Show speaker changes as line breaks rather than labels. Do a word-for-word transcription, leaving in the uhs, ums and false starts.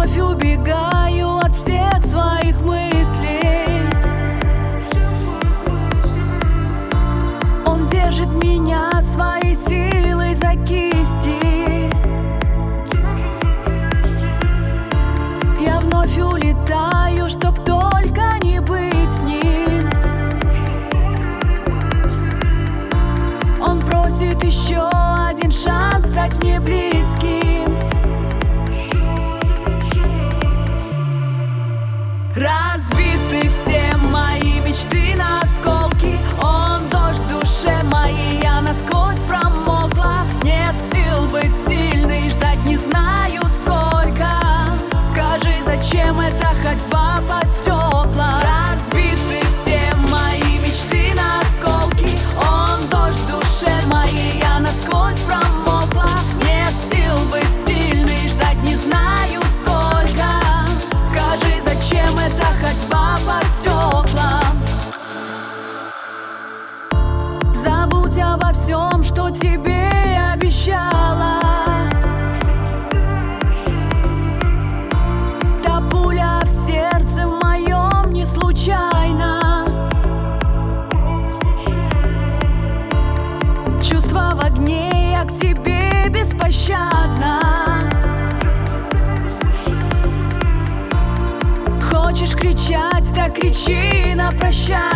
вновь убегаю от всех своих мыслей. Он держит меня своей силой за кисти. Я вновь улетаю, чтоб только не быть с ним. Он просит еще один шанс стать мне близким. Разбиты все мои мечты на осколки. Он дождь в душе моей, я насквозь промокла. Нет сил быть сильной, ждать не знаю сколько. Скажи, зачем эта ходьба по стеклам? Разбиты все мои мечты на осколки. Он дождь в душе моей, я насквозь промокла. Нет сил быть сильной, ждать не знаю сколько. Скажи, зачем эта ходьба по стеклам? Забудь обо всем, что тебе я обещала. Та пуля в сердце моем не случайно. Чувства в огне, я к тебе беспощадна. Хочешь кричать, так кричи на прощание.